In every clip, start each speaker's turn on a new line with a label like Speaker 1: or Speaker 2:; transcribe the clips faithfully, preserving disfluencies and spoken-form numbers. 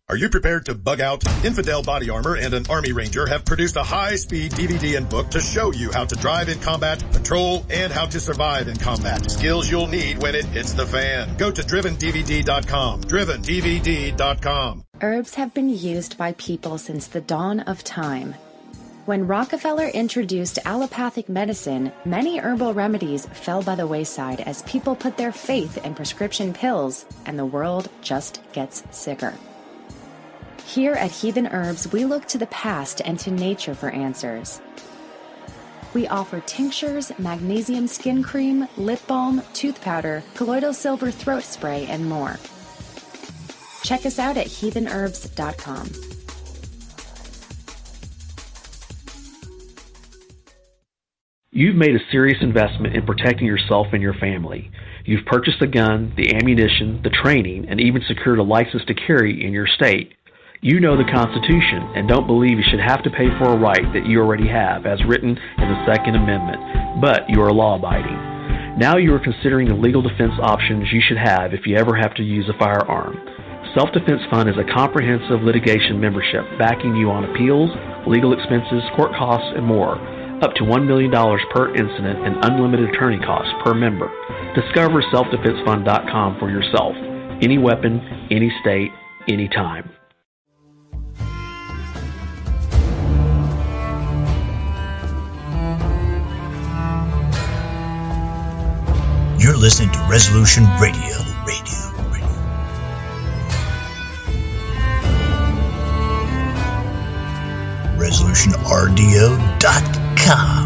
Speaker 1: Are you prepared to bug out? Infidel Body Armor and an Army Ranger have produced a high-speed D V D and book to show you how to drive in combat, patrol, and how to survive in combat. Skills you'll need when it hits the fan. Go to driven D V D dot com. driven D V D dot com.
Speaker 2: Herbs have been used by people since the dawn of time. When Rockefeller introduced allopathic medicine, many herbal remedies fell by the wayside as people put their faith in prescription pills, and the world just gets sicker. Here at Heathen Herbs, we look to the past and to nature for answers. We offer tinctures, magnesium skin cream, lip balm, tooth powder, colloidal silver throat spray, and more. Check us out at heathen herbs dot com.
Speaker 3: You've made a serious investment in protecting yourself and your family. You've purchased the gun, the ammunition, the training, and even secured a license to carry in your state. You know the Constitution and don't believe you should have to pay for a right that you already have as written in the Second Amendment, but you are law-abiding. Now you are considering the legal defense options you should have if you ever have to use a firearm. Self-Defense Fund is a comprehensive litigation membership backing you on appeals, legal expenses, court costs, and more, up to one million dollars per incident and unlimited attorney costs per member. Discover self defense fund dot com for yourself. Any weapon, any state, anytime.
Speaker 4: You're listening to Resolution Radio. Radio. Radio. resolution R D O dot com.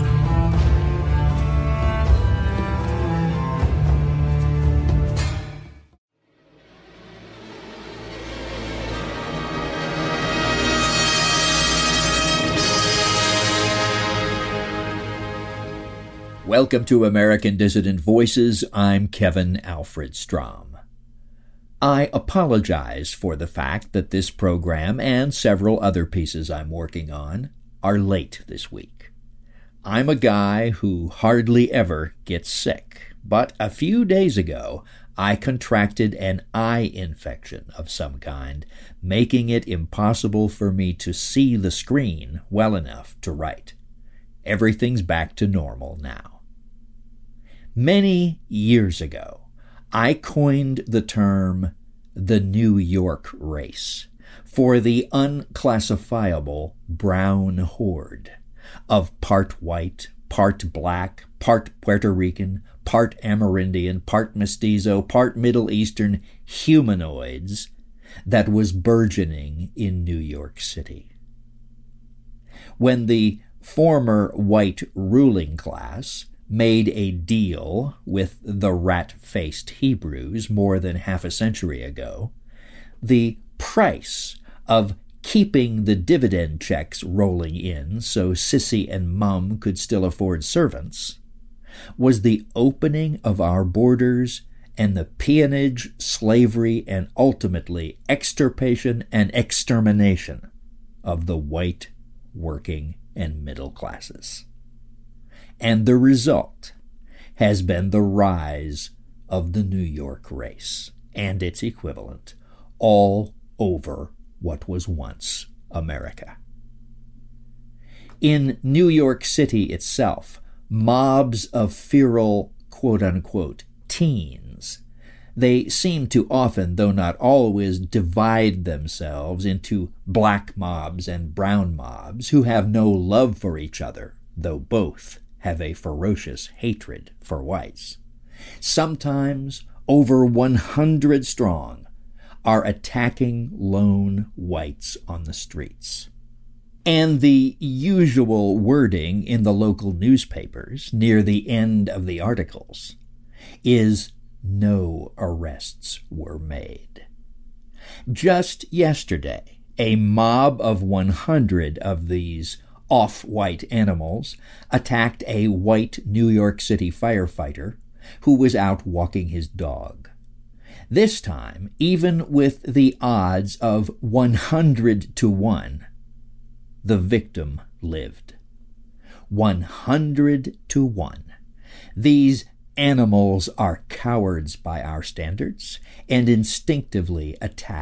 Speaker 5: Welcome to American Dissident Voices. I'm Kevin Alfred Strom. I apologize for the fact that this program and several other pieces I'm working on are late this week. I'm a guy who hardly ever gets sick, but a few days ago I contracted an eye infection of some kind, making it impossible for me to see the screen well enough to write. Everything's back to normal now. Many years ago, I coined the term the New York race for the unclassifiable brown horde of part white, part black, part Puerto Rican, part Amerindian, part Mestizo, part Middle Eastern humanoids that was burgeoning in New York City. When the former white ruling class made a deal with the rat-faced Hebrews more than half a century ago, the price of keeping the dividend checks rolling in so Sissy and Mum could still afford servants was the opening of our borders and the peonage, slavery, and ultimately extirpation and extermination of the white working and middle classes. And the result has been the rise of the New York race and its equivalent all over what was once America. In New York City itself, mobs of feral, quote-unquote, teens, they seem to often, though not always, divide themselves into black mobs and brown mobs who have no love for each other, though both have a ferocious hatred for whites. Sometimes over one hundred strong are attacking lone whites on the streets. And the usual wording in the local newspapers near the end of the articles is no arrests were made. Just yesterday, a mob of one hundred of these off-white animals attacked a white New York City firefighter who was out walking his dog. This time, even with the odds of one hundred to one, the victim lived. one hundred to one. These animals are cowards by our standards and instinctively attack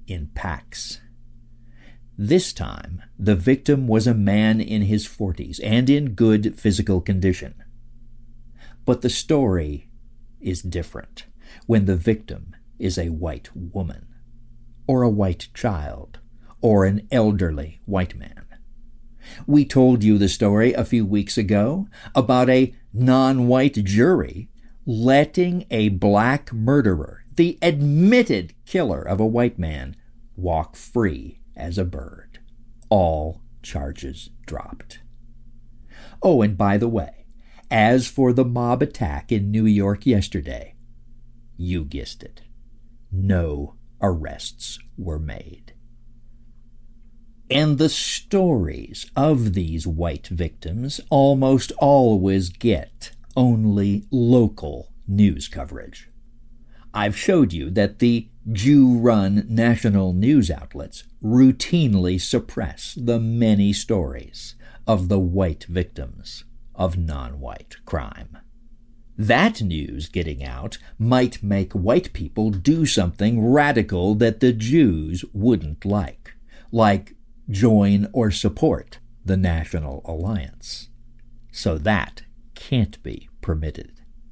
Speaker 5: in packs. This time, the victim was a man in his forties and in good physical condition. But the story is different when the victim is a white woman, or a white child, or an elderly white man. We told you the story a few weeks ago about a non-white jury letting a black murderer, the admitted killer of a white man, walk free as a bird. All charges dropped. Oh, and by the way, as for the mob attack in New York yesterday, you guessed it. No arrests were made. And the stories of these white victims almost always get only local news coverage. I've showed you that the Jew-run national news outlets routinely suppress the many stories of the white victims of non-white crime. That news getting out might make white people do something radical that the Jews wouldn't like, like join or support the National Alliance. So that can't be permitted.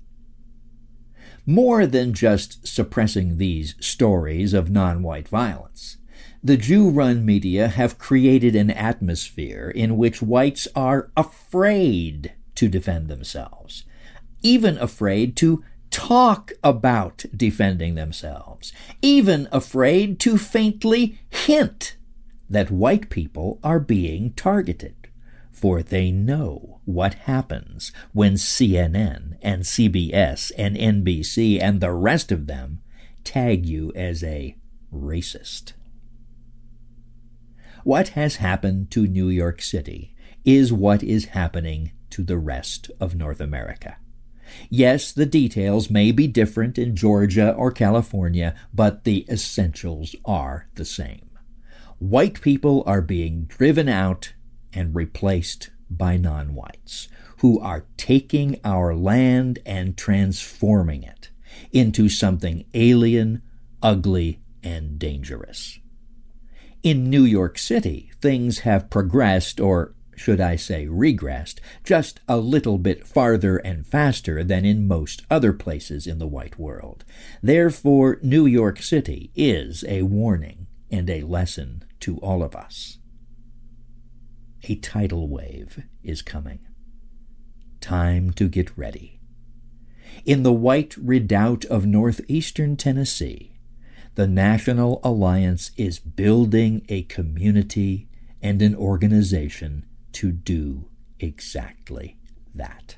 Speaker 5: More than just suppressing these stories of non-white violence, the Jew-run media have created an atmosphere in which whites are afraid to defend themselves, even afraid to talk about defending themselves, even afraid to faintly hint that white people are being targeted, for they know what happens when C N N and C B S and N B C and the rest of them tag you as a racist. What has happened to New York City is what is happening to the rest of North America. Yes, the details may be different in Georgia or California, but the essentials are the same. White people are being driven out and replaced by non-whites, who are taking our land and transforming it into something alien, ugly, and dangerous. In New York City, things have progressed, or should I say regressed, just a little bit farther and faster than in most other places in the white world. Therefore, New York City is a warning and a lesson to all of us. A tidal wave is coming. Time to get ready. In the White Redoubt of northeastern Tennessee, the National Alliance is building a community and an organization to do exactly that.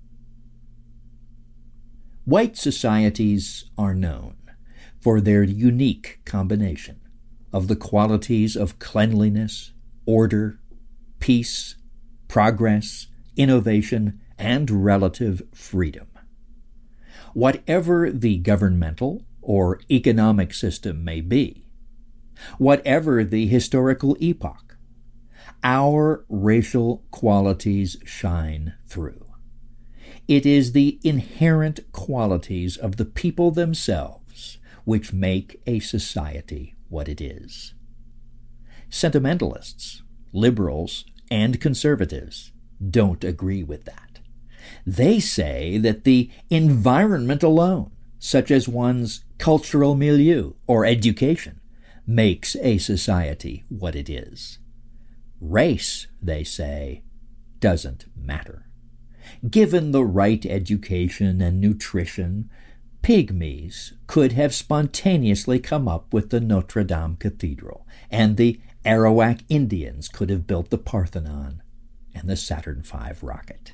Speaker 5: White societies are known for their unique combination of the qualities of cleanliness, order, peace, progress, innovation, and relative freedom. Whatever the governmental or economic system may be, whatever the historical epoch, our racial qualities shine through. It is the inherent qualities of the people themselves which make a society what it is. Sentimentalists, liberals, and conservatives don't agree with that. They say that the environment alone, such as one's cultural milieu or education, makes a society what it is. Race, they say, doesn't matter. Given the right education and nutrition, pygmies could have spontaneously come up with the Notre Dame Cathedral, and the Arawak Indians could have built the Parthenon and the Saturn five rocket.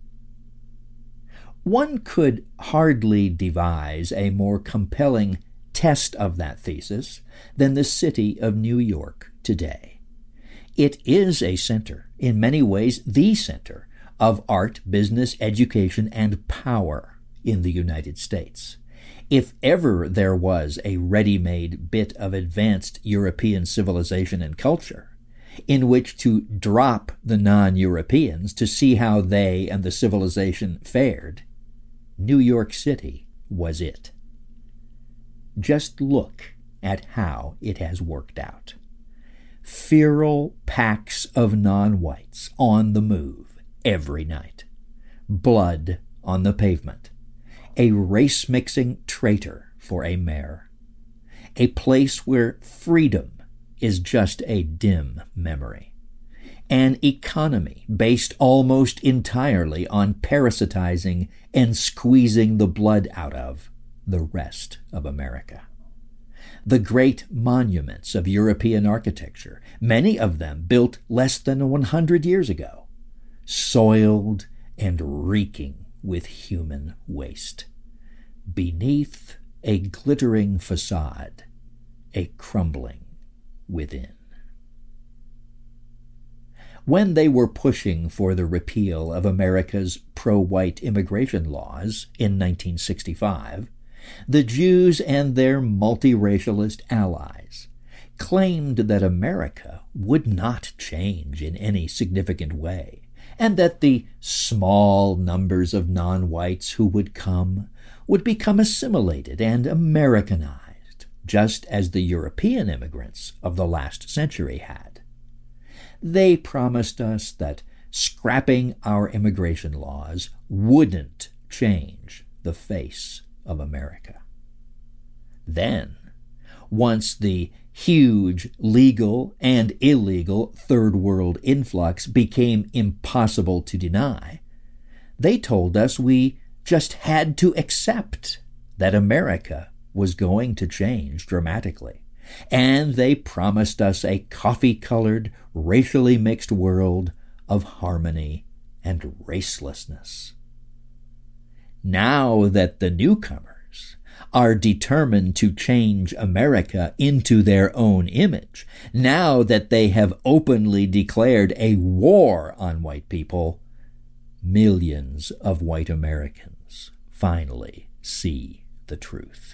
Speaker 5: One could hardly devise a more compelling test of that thesis than the city of New York today. It is a center, in many ways the center, of art, business, education, and power in the United States. If ever there was a ready-made bit of advanced European civilization and culture in which to drop the non-Europeans to see how they and the civilization fared, New York City was it. Just look at how it has worked out. Feral packs of non-whites on the move every night. Blood on the pavement. A race-mixing traitor for a mayor. A place where freedom is just a dim memory. An economy based almost entirely on parasitizing and squeezing the blood out of the rest of America. The great monuments of European architecture, many of them built less than one hundred years ago, soiled and reeking with human waste. Beneath a glittering facade, a crumbling within. When they were pushing for the repeal of America's pro-white immigration laws in nineteen sixty-five, the Jews and their multiracialist allies claimed that America would not change in any significant way, and that the small numbers of non-whites who would come would become assimilated and Americanized, just as the European immigrants of the last century had. They promised us that scrapping our immigration laws wouldn't change the face of America. Then, once the huge legal and illegal third world influx became impossible to deny, they told us we just had to accept that America was going to change dramatically. And they promised us a coffee-colored, racially mixed world of harmony and racelessness. Now that the newcomers are determined to change America into their own image, now that they have openly declared a war on white people, millions of white Americans finally see the truth.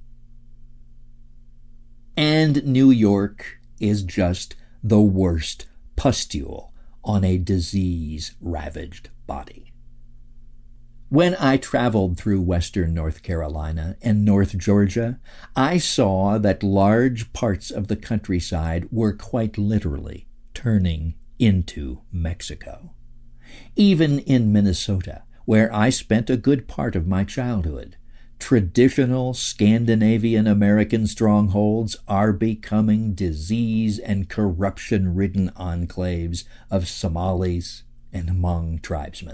Speaker 5: And New York is just the worst pustule on a disease-ravaged body. When I traveled through western North Carolina and North Georgia, I saw that large parts of the countryside were quite literally turning into Mexico. Even in Minnesota, where I spent a good part of my childhood, traditional Scandinavian American strongholds are becoming disease and corruption-ridden enclaves of Somalis and Hmong tribesmen.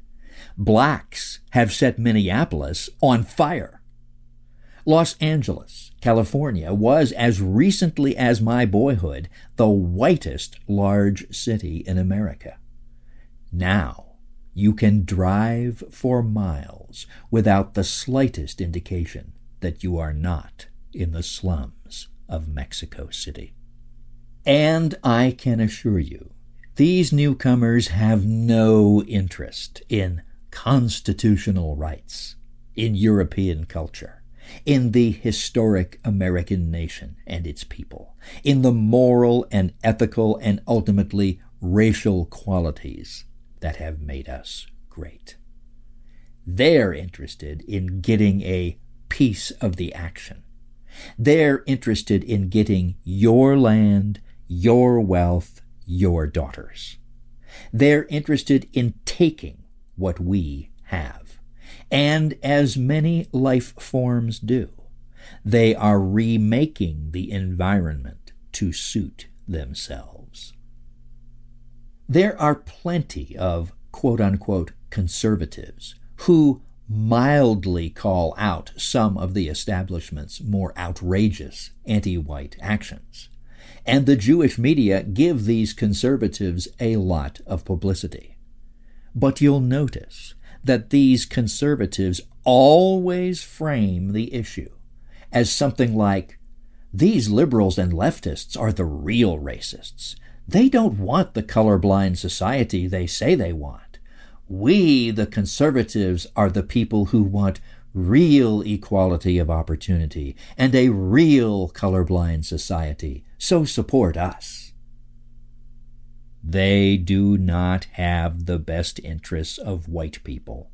Speaker 5: Blacks have set Minneapolis on fire. Los Angeles, California, was, as recently as my boyhood, the whitest large city in America. Now, you can drive for miles without the slightest indication that you are not in the slums of Mexico City. And I can assure you, these newcomers have no interest in constitutional rights, in European culture, in the historic American nation and its people, in the moral and ethical and ultimately racial qualities that have made us great. They're interested in getting a piece of the action. They're interested in getting your land, your wealth, your daughters. They're interested in taking what we have. And as many life forms do, they are remaking the environment to suit themselves. There are plenty of quote-unquote conservatives who mildly call out some of the establishment's more outrageous anti-white actions, and the Jewish media give these conservatives a lot of publicity. But you'll notice that these conservatives always frame the issue as something like, these liberals and leftists are the real racists. They don't want the colorblind society they say they want. We, the conservatives, are the people who want real equality of opportunity and a real colorblind society, so support us. They do not have the best interests of white people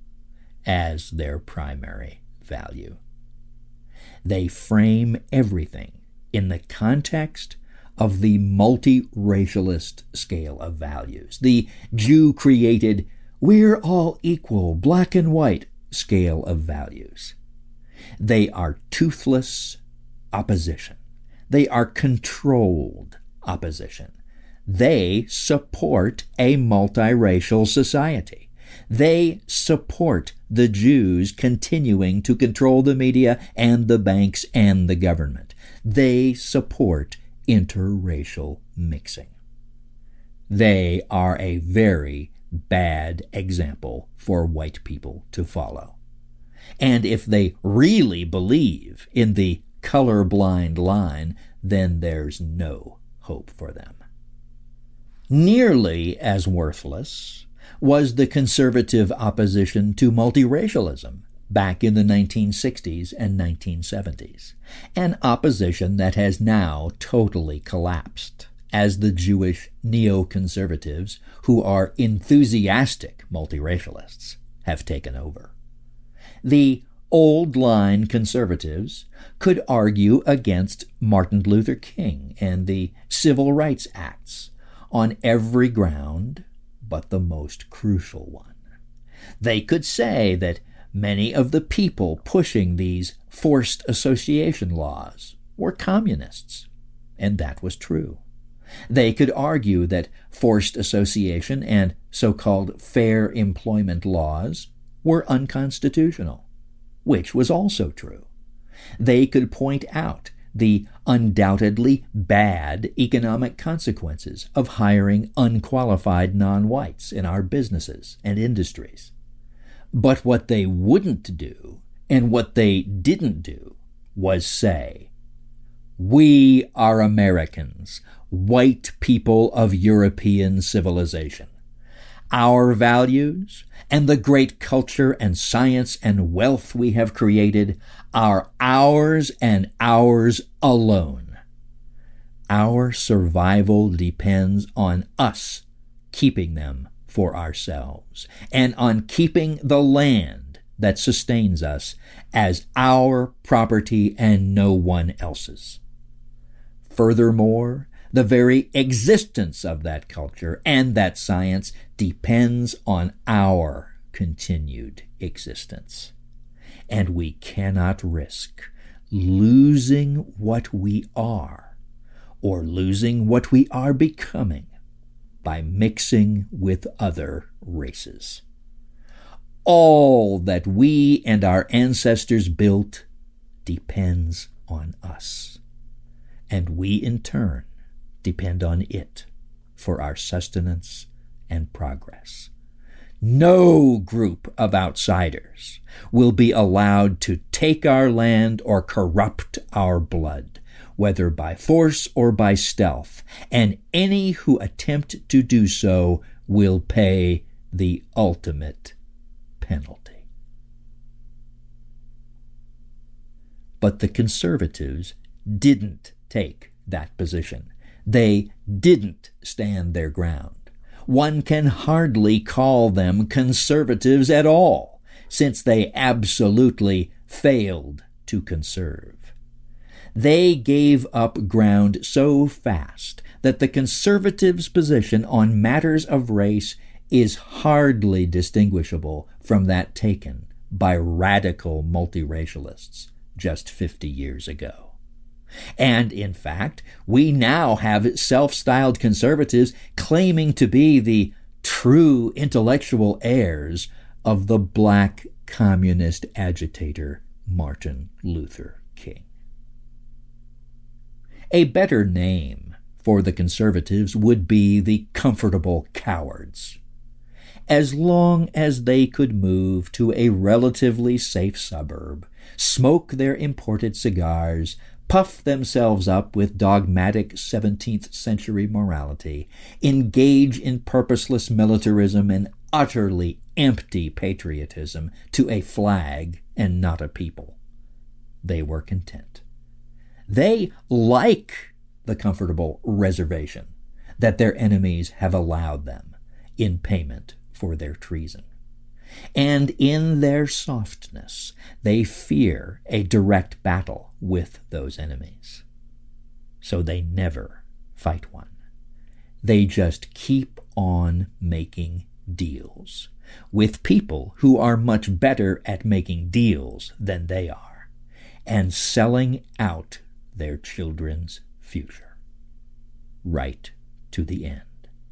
Speaker 5: as their primary value. They frame everything in the context of the multiracialist scale of values, the Jew-created, we're all equal, black and white scale of values. They are toothless opposition. They are controlled opposition. They support a multiracial society. They support the Jews continuing to control the media and the banks and the government. They support interracial mixing. They are a very bad example for white people to follow. And if they really believe in the colorblind line, then there's no hope for them. Nearly as worthless was the conservative opposition to multiracialism back in the nineteen sixties and nineteen seventies, an opposition that has now totally collapsed as the Jewish neoconservatives, who are enthusiastic multiracialists, have taken over. The old-line conservatives could argue against Martin Luther King and the Civil Rights Acts on every ground but the most crucial one. They could say that many of the people pushing these forced association laws were communists, and that was true. They could argue that forced association and so-called fair employment laws were unconstitutional, which was also true. They could point out the undoubtedly bad economic consequences of hiring unqualified non-whites in our businesses and industries. But what they wouldn't do, and what they didn't do, was say, "We are Americans, white people of European civilization. Our values and the great culture and science and wealth we have created are ours and ours alone. Our survival depends on us keeping them for ourselves and on keeping the land that sustains us as our property and no one else's. Furthermore, the very existence of that culture and that science depends on our continued existence. And we cannot risk losing what we are or losing what we are becoming by mixing with other races. All that we and our ancestors built depends on us, and we in turn depend on it for our sustenance and progress. No group of outsiders will be allowed to take our land or corrupt our blood, whether by force or by stealth, and any who attempt to do so will pay the ultimate penalty. But the conservatives didn't take that position. They didn't stand their ground. One can hardly call them conservatives at all, since they absolutely failed to conserve. They gave up ground so fast that the conservatives' position on matters of race is hardly distinguishable from that taken by radical multiracialists just fifty years ago. And, in fact, we now have self-styled conservatives claiming to be the true intellectual heirs of the black communist agitator Martin Luther King. A better name for the conservatives would be the comfortable cowards. As long as they could move to a relatively safe suburb, smoke their imported cigars, puff themselves up with dogmatic seventeenth century morality, engage in purposeless militarism and utterly empty patriotism to a flag and not a people, they were content. They like the comfortable reservation that their enemies have allowed them in payment for their treason. And in their softness, they fear a direct battle with those enemies. so they never fight one. They just keep on making deals with people who are much better at making deals than they are, and selling out their children's future, right to the end.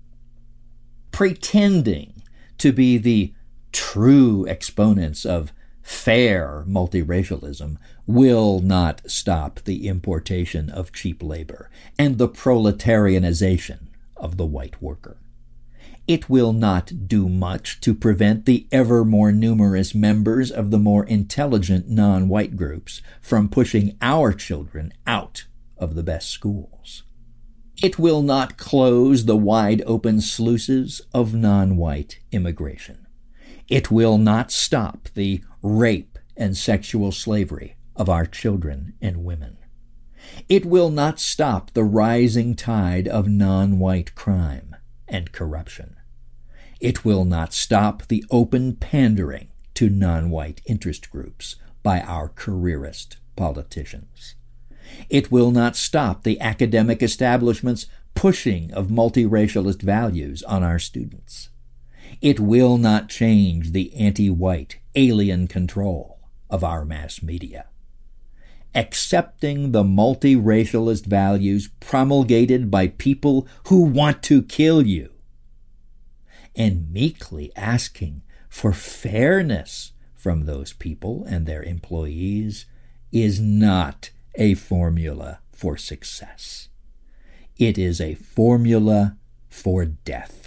Speaker 5: Pretending to be the true exponents of fair multiracialism will not stop the importation of cheap labor and the proletarianization of the white worker. It will not do much to prevent the ever more numerous members of the more intelligent non-white groups from pushing our children out of the best schools. It will not close the wide-open sluices of non-white immigration. It will not stop the rape and sexual slavery of our children and women. It will not stop the rising tide of non-white crime and corruption. It will not stop the open pandering to non-white interest groups by our careerist politicians. It will not stop the academic establishment's pushing of multiracialist values on our students. It will not change the anti-white alien control of our mass media. Accepting the multiracialist values promulgated by people who want to kill you, and meekly asking for fairness from those people and their employees is not a formula for success. It is a formula for death.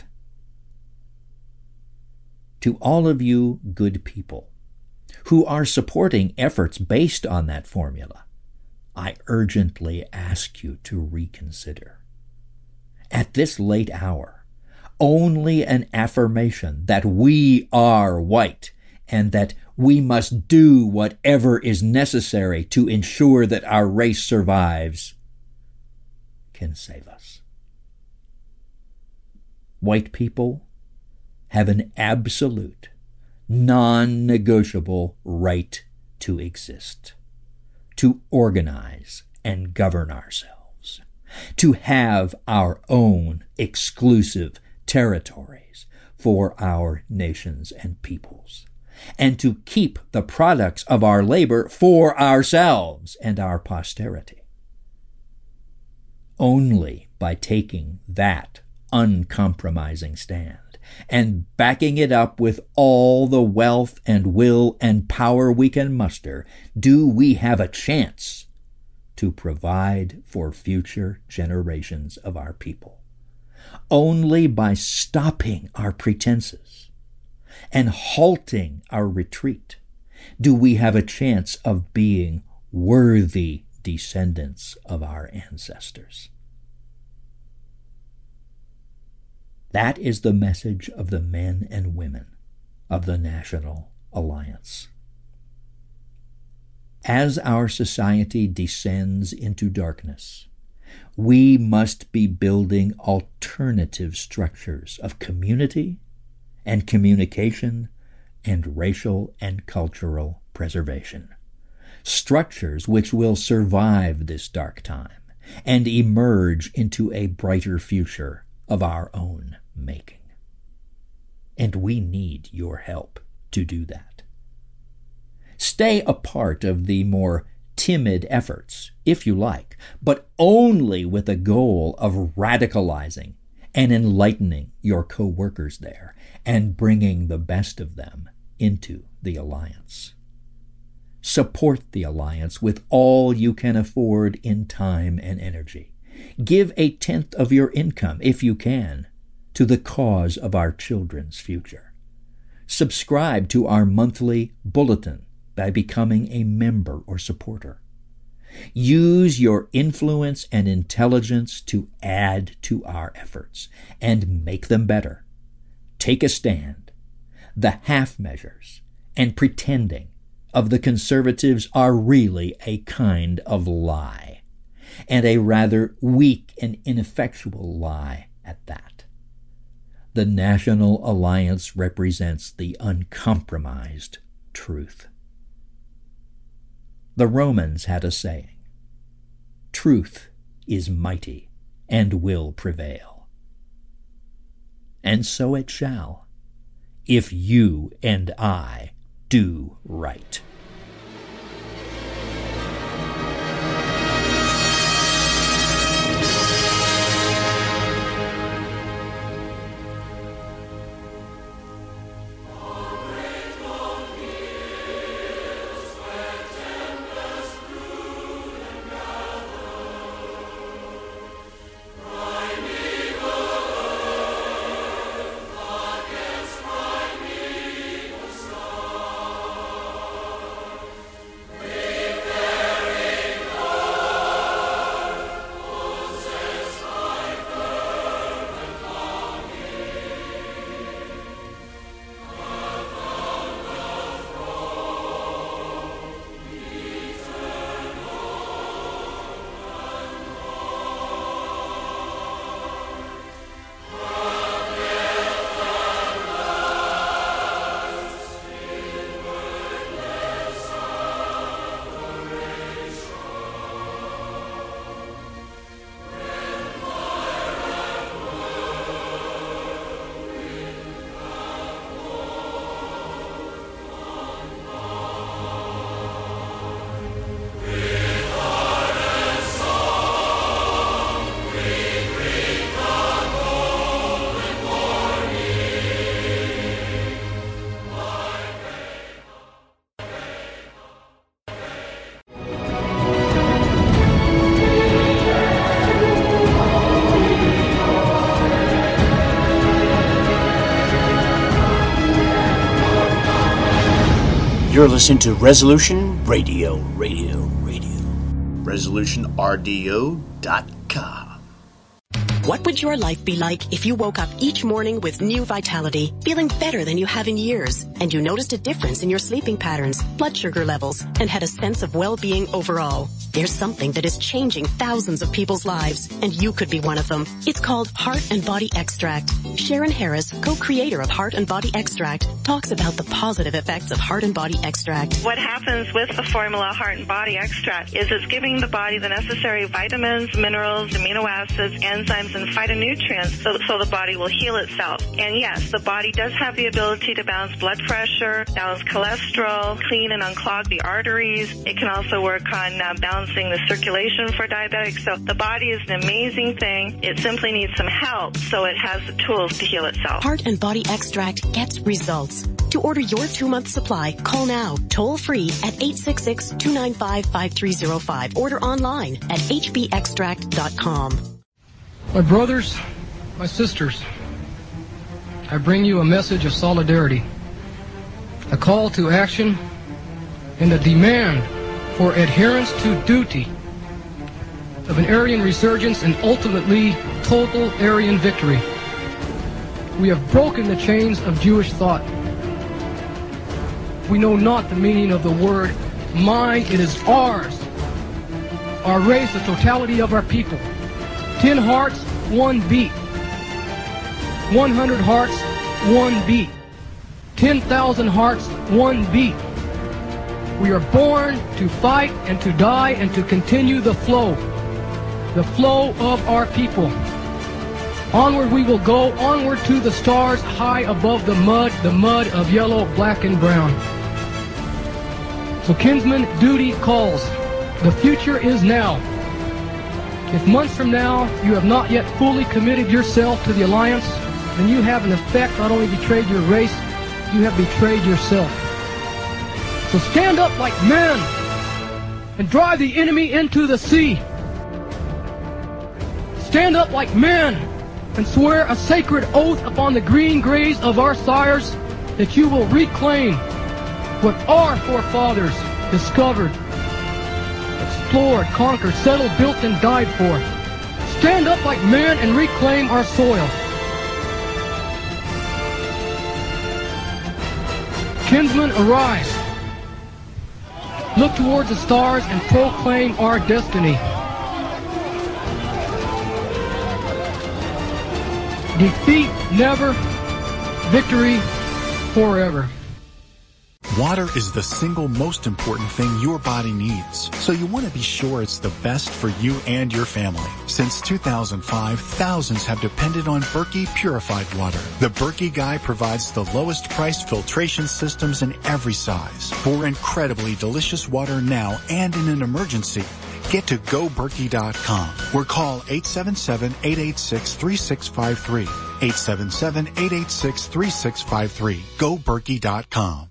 Speaker 5: To all of you good people who are supporting efforts based on that formula, I urgently ask you to reconsider. At this late hour, only an affirmation that we are white and that we must do whatever is necessary to ensure that our race survives can save us. White people have an absolute, non-negotiable right to exist, to organize and govern ourselves, to have our own exclusive territories for our nations and peoples, and to keep the products of our labor for ourselves and our posterity. Only by taking that uncompromising stand and backing it up with all the wealth and will and power we can muster do we have a chance to provide for future generations of our people. Only by stopping our pretenses and halting our retreat do we have a chance of being worthy descendants of our ancestors. That is the message of the men and women of the National Alliance. As our society descends into darkness, we must be building alternative structures of community and communication and racial and cultural preservation, structures which will survive this dark time and emerge into a brighter future of our own making. And we need your help to do that. Stay a part of the more timid efforts, if you like, but only with the goal of radicalizing and enlightening your co-workers there and bringing the best of them into the Alliance. Support the Alliance with all you can afford in time and energy. Give a tenth of your income, if you can, to the cause of our children's future. Subscribe to our monthly bulletin by becoming a member or supporter. Use your influence and intelligence to add to our efforts and make them better. Take a stand. The half measures and pretending of the conservatives are really a kind of lie, and a rather weak and ineffectual lie at that. The National Alliance represents the uncompromised truth. The Romans had a saying, "Truth is mighty and will prevail. And so it shall, if you and I do right.
Speaker 4: You're listening to Resolution Radio, Radio, Radio. resolution r d o dot com.
Speaker 6: What would your life be like if you woke up each morning with new vitality, feeling better than you have in years, and you noticed a difference in your sleeping patterns, blood sugar levels, and had a sense of well-being overall? There's something that is changing thousands of people's lives, and you could be one of them. It's called Heart and Body Extract. Sharon Harris, co-creator of Heart and Body Extract, talks about the positive effects of Heart and Body Extract.
Speaker 7: What happens with the formula Heart and Body Extract is it's giving the body the necessary vitamins, minerals, amino acids, enzymes, and phytonutrients so, so the body will heal itself. And yes, the body does have the ability to balance blood pressure, balance cholesterol, clean and unclog the arteries. It can also work on uh, balancing the circulation for diabetics. So the body is an amazing thing. It simply needs some help so it has the tools to heal itself.
Speaker 6: Heart and Body Extract gets results. To order your two-month supply, call now, toll-free at eight six six, two nine five, five three zero five. Order online at h b extract dot com.
Speaker 8: My brothers, my sisters, I bring you a message of solidarity, a call to action, and a demand for adherence to duty of an Aryan resurgence and ultimately total Aryan victory. We have broken the chains of Jewish thought. We know not the meaning of the word mine, it is ours. Our race, the totality of our people. Ten hearts, one beat. One hundred hearts, one beat. Ten thousand hearts, one beat. We are born to fight and to die and to continue the flow. The flow of our people. Onward we will go, onward to the stars, high above the mud, the mud of yellow, black, and brown. So kinsman, duty calls. The future is now. If months from now you have not yet fully committed yourself to the alliance, then you have in effect not only betrayed your race, you have betrayed yourself. So stand up like men and drive the enemy into the sea. Stand up like men and swear a sacred oath upon the green graves of our sires that you will reclaim what our forefathers discovered, explored, conquered, settled, built, and died for. Stand up like men and reclaim our soil. Kinsmen, arise. Look towards the stars and proclaim our destiny. Defeat never, victory forever.
Speaker 9: Water is the single most important thing your body needs, so you want to be sure it's the best for you and your family. Since two thousand five, thousands have depended on Berkey purified water. The Berkey Guy provides the lowest priced filtration systems in every size for incredibly delicious water now and in an emergency. Get to go berkey dot com or call eight seven seven, eight eight six, three six five three. eight seven seven, eight eight six, three six five three. go berkey dot com.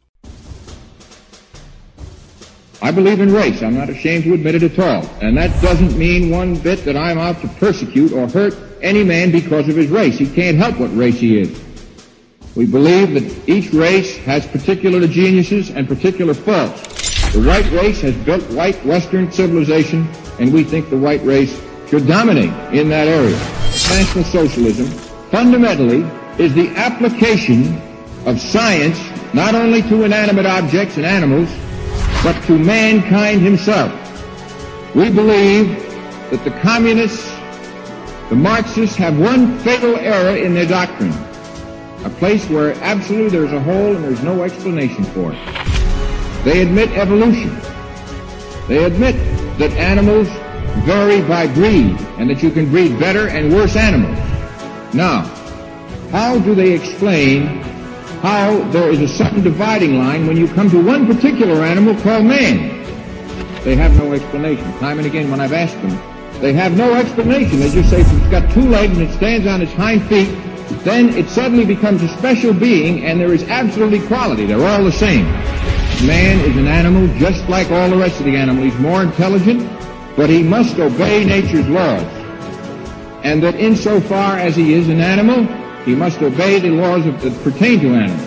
Speaker 10: I believe in race. I'm not ashamed to admit it at all. And that doesn't mean one bit that I'm out to persecute or hurt any man because of his race. He can't help what race he is. We believe that each race has particular geniuses and particular faults. The white race has built white Western civilization, and we think the white race should dominate in that area. National socialism fundamentally is the application of science not only to inanimate objects and animals, but to mankind himself. We believe that the communists, the Marxists, have one fatal error in their doctrine, a place where absolutely there's a hole and there's no explanation for it. They admit evolution. They admit that animals vary by breed and that you can breed better and worse animals. Now, how do they explain how there is a sudden dividing line when you come to one particular animal called man? They have no explanation. Time and again when I've asked them, they have no explanation. They just say if it's got two legs and it stands on its hind feet, then it suddenly becomes a special being and there is absolute equality. They're all the same. Man is an animal just like all the rest of the animals. He's more intelligent, but he must obey nature's laws. And that insofar as he is an animal, he must obey the laws of, that pertain to animals.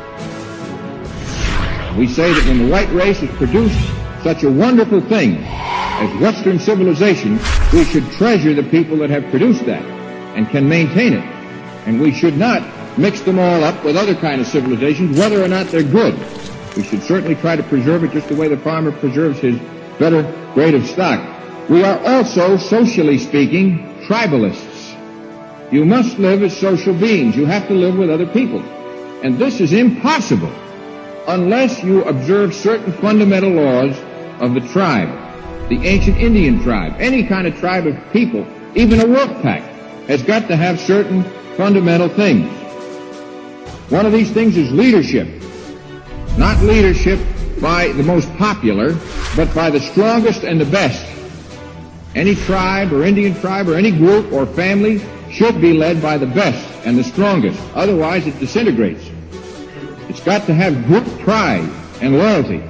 Speaker 10: We say that when the white race has produced such a wonderful thing as Western civilization, we should treasure the people that have produced that and can maintain it. And we should not mix them all up with other kind of civilizations, whether or not they're good. We should certainly try to preserve it just the way the farmer preserves his better grade of stock. We are also, socially speaking, tribalists. You must live as social beings. You have to live with other people. And this is impossible unless you observe certain fundamental laws of the tribe, the ancient Indian tribe. Any kind of tribe of people, even a wolf pack, has got to have certain fundamental things. One of these things is leadership. Not leadership by the most popular, but by the strongest and the best. Any tribe or Indian tribe or any group or family should be led by the best and the strongest. Otherwise, it disintegrates. It's got to have group pride and loyalty.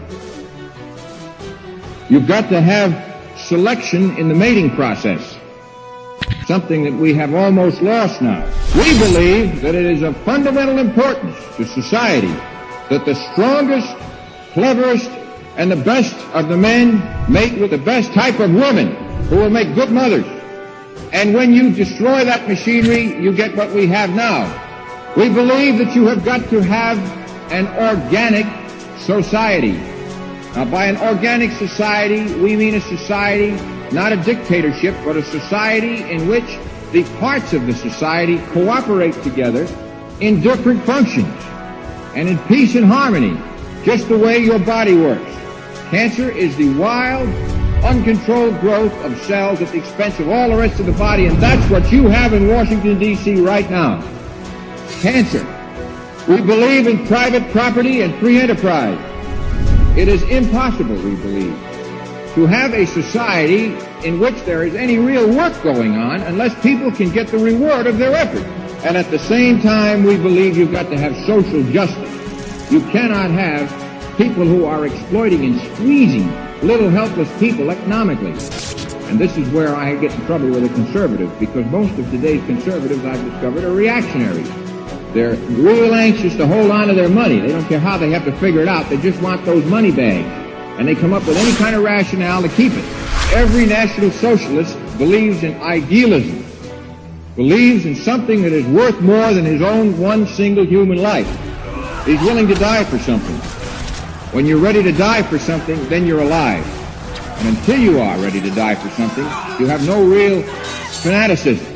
Speaker 10: You've got to have selection in the mating process, something that we have almost lost now. We believe that it is of fundamental importance to society that the strongest, cleverest, and the best of the men mate with the best type of women who will make good mothers. And when you destroy that machinery, you get what we have now. We believe that you have got to have an organic society. Now, by an organic society, we mean a society, not a dictatorship, but a society in which the parts of the society cooperate together in different functions and in peace and harmony, just the way your body works. Cancer is the wild, uncontrolled growth of cells at the expense of all the rest of the body, and that's what you have in Washington, D C right now. Cancer. We believe in private property and free enterprise. It is impossible, we believe, to have a society in which there is any real work going on unless people can get the reward of their effort. And at the same time, we believe you've got to have social justice. You cannot have people who are exploiting and squeezing little helpless people economically. And this is where I get in trouble with the conservatives, because most of today's conservatives, I've discovered, are reactionaries. They're real anxious to hold on to their money. They don't care how they have to figure it out. They just want those money bags. And they come up with any kind of rationale to keep it. Every National Socialist believes in idealism, believes in something that is worth more than his own one single human life. He's willing to die for something. When you're ready to die for something, then you're alive. And until you are ready to die for something, you have no real fanaticism.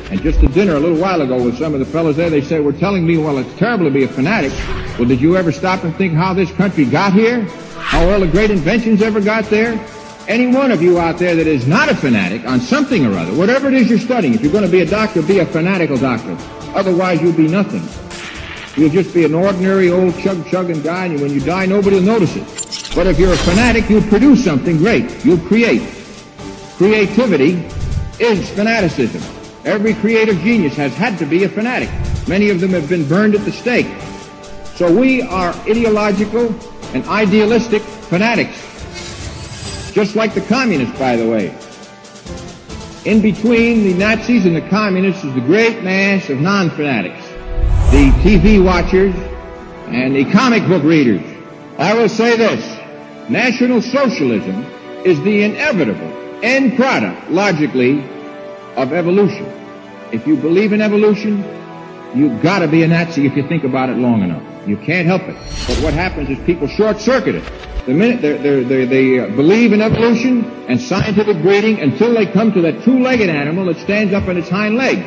Speaker 10: And just at dinner a little while ago with some of the fellows there, they said, were telling me, well, it's terrible to be a fanatic. Well, did you ever stop and think how this country got here? How all the great inventions ever got there? Any one of you out there that is not a fanatic on something or other, whatever it is you're studying, if you're going to be a doctor, be a fanatical doctor. Otherwise, you'll be nothing. You'll just be an ordinary old chug-chugging guy, and when you die, nobody will notice it. But if you're a fanatic, you'll produce something great. You'll create. Creativity is fanaticism. Every creative genius has had to be a fanatic. Many of them have been burned at the stake. So we are ideological and idealistic fanatics. Just like the communists, by the way. In between the Nazis and the communists is the great mass of non-fanatics. The T V watchers and the comic book readers. I will say this. National Socialism is the inevitable end product, logically, of evolution. If you believe in evolution, you've got to be a Nazi if you think about it long enough. You can't help it. But what happens is people short-circuit it. The minute they're, they're, they're, they uh, believe in evolution and scientific breeding until they come to that two-legged animal that stands up on its hind legs,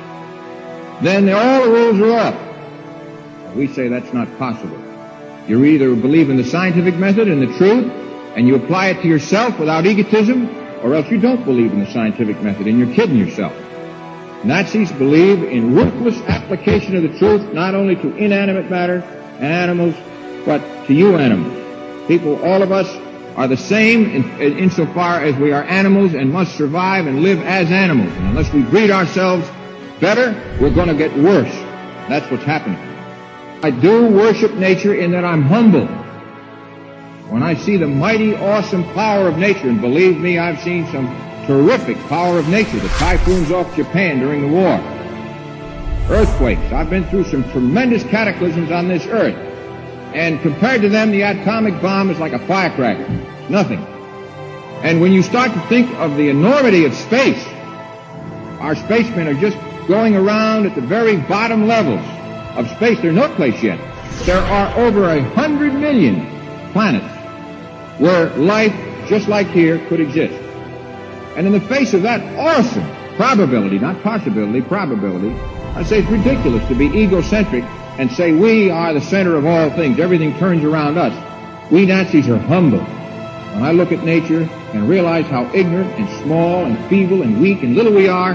Speaker 10: then all the rules are up. We say that's not possible. You either believe in the scientific method and the truth, and you apply it to yourself without egotism, or else you don't believe in the scientific method and you're kidding yourself. Nazis believe in ruthless application of the truth, not only to inanimate matter and animals, but to you animals. People, all of us, are the same in, in, insofar as we are animals and must survive and live as animals. And unless we breed ourselves better, we're going to get worse. That's what's happening. I do worship nature in that I'm humble. When I see the mighty, awesome power of nature, and believe me, I've seen some terrific power of nature, the typhoons off Japan during the war, earthquakes. I've been through some tremendous cataclysms on this earth. And compared to them, the atomic bomb is like a firecracker. Nothing. And when you start to think of the enormity of space, our spacemen are just going around at the very bottom levels of space. They're no place yet. There are over a hundred million planets where life, just like here, could exist. And in the face of that awesome probability, not possibility, probability, I say it's ridiculous to be egocentric and say we are the center of all things. Everything turns around us. We Nazis are humble. When I look at nature and realize how ignorant and small and feeble and weak and little we are,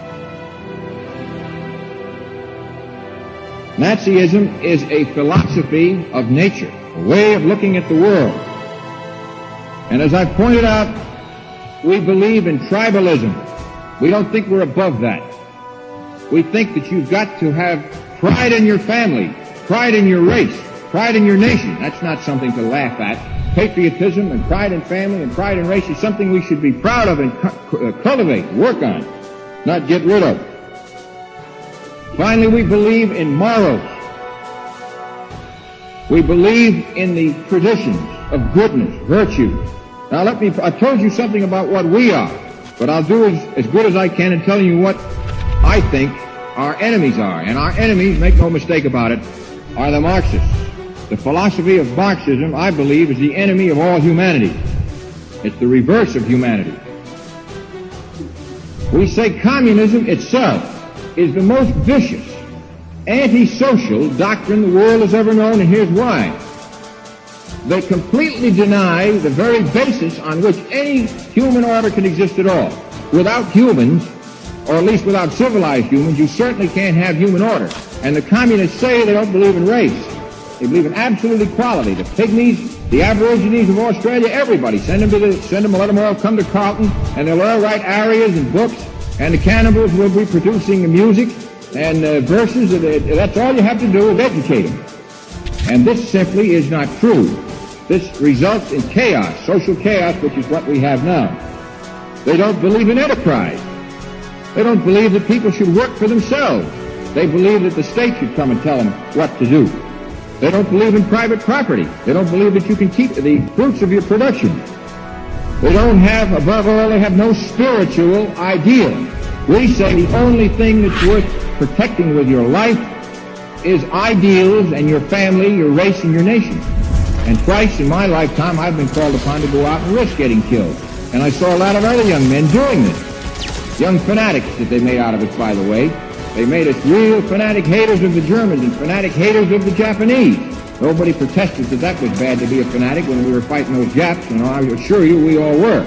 Speaker 10: Nazism is a philosophy of nature, a way of looking at the world. And as I pointed out, we believe in tribalism. We don't think we're above that. We think that you've got to have pride in your family, pride in your race, pride in your nation. That's not something to laugh at. Patriotism and pride in family and pride in race is something we should be proud of and cu- cultivate, work on, not get rid of. Finally, we believe in morals. We believe in the traditions of goodness, virtue. Now let me, I told you something about what we are, but I'll do as, as good as I can in telling you what I think our enemies are. And our enemies, make no mistake about it, are the Marxists. The philosophy of Marxism, I believe, is the enemy of all humanity. It's the reverse of humanity. We say communism itself is the most vicious, antisocial doctrine the world has ever known, and here's why. They completely deny the very basis on which any human order can exist at all. Without humans, or at least without civilized humans, you certainly can't have human order. And the communists say they don't believe in race. They believe in absolute equality. The pygmies, the aborigines of Australia, everybody, send them to the, send them, let them all come to Carlton, and they'll all write arias and books, and the cannibals will be producing music and uh, verses. That's all you have to do is educate them. And this simply is not true. This results in chaos, social chaos, which is what we have now. They don't believe in enterprise. They don't believe that people should work for themselves. They believe that the state should come and tell them what to do. They don't believe in private property. They don't believe that you can keep the fruits of your production. They don't have, above all, they have no spiritual ideal. We say the only thing that's worth protecting with your life is ideals and your family, your race, and your nation. And twice in my lifetime, I've been called upon to go out and risk getting killed. And I saw a lot of other young men doing this. young fanatics that they made out of us, by the way. They made us real fanatic haters of the Germans and fanatic haters of the Japanese. Nobody protested that that was bad to be a fanatic when we were fighting those Japs, and I assure you we all were.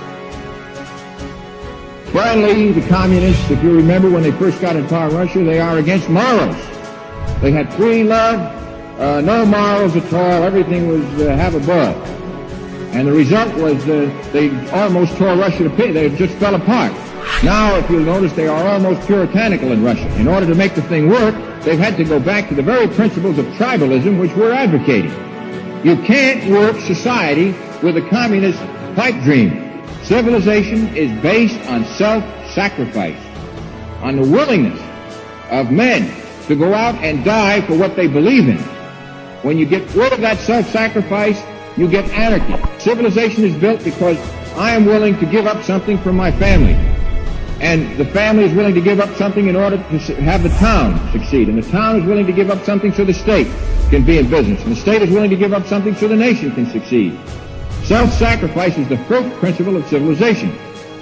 Speaker 10: Finally, the communists, if you remember when they first got in power in Russia, they are against morals. They had free love, uh, no morals at all, everything was uh, have a ball. And the result was uh, they almost tore Russia to pieces. They just fell apart. Now, if you'll notice, they are almost puritanical in Russia. In order to make the thing work, they've had to go back to the very principles of tribalism which we're advocating. You can't work society with a communist pipe dream. Civilization is based on self-sacrifice, on the willingness of men to go out and die for what they believe in. When you get rid of that self-sacrifice, you get anarchy. Civilization is built because I am willing to give up something for my family. And the family is willing to give up something in order to have the town succeed. And the town is willing to give up something so the state can be in business. And the state is willing to give up something so the nation can succeed. Self-sacrifice is the first principle of civilization.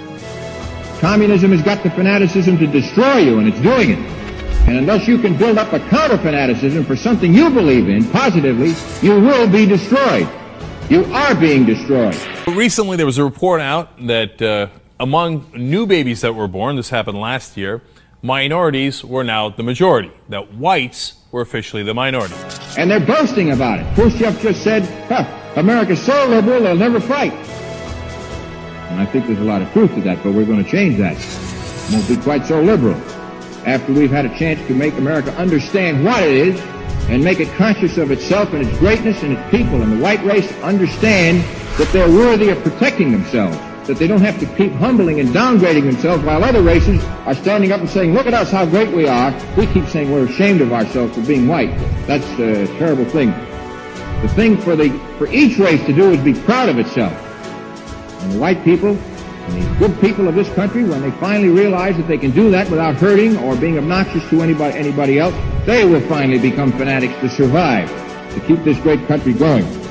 Speaker 10: Communism has got the fanaticism to destroy you, and it's doing it. And unless you can build up a counter-fanaticism for something you believe in positively, you will be destroyed. You are being destroyed.
Speaker 11: Recently, there was a report out that uh, among new babies that were born, this happened last year, minorities were now the majority, that whites were officially the minority.
Speaker 10: And they're boasting about it. Khrushchev just said, huh, America's so liberal, they'll never fight. And I think there's a lot of truth to that, but we're going to change that. It won't be quite so liberal. After we've had a chance to make America understand what it is and make it conscious of itself and its greatness and its people, and the white race understand that they're worthy of protecting themselves, that they don't have to keep humbling and downgrading themselves while other races are standing up and saying, look at us, how great we are. We keep saying we're ashamed of ourselves for being white. That's a terrible thing. The thing for the for each race to do is be proud of itself. And the white people and the good people of this country, when they finally realize that they can do that without hurting or being obnoxious to anybody anybody else, they will finally become fanatics to survive, to keep this great country going.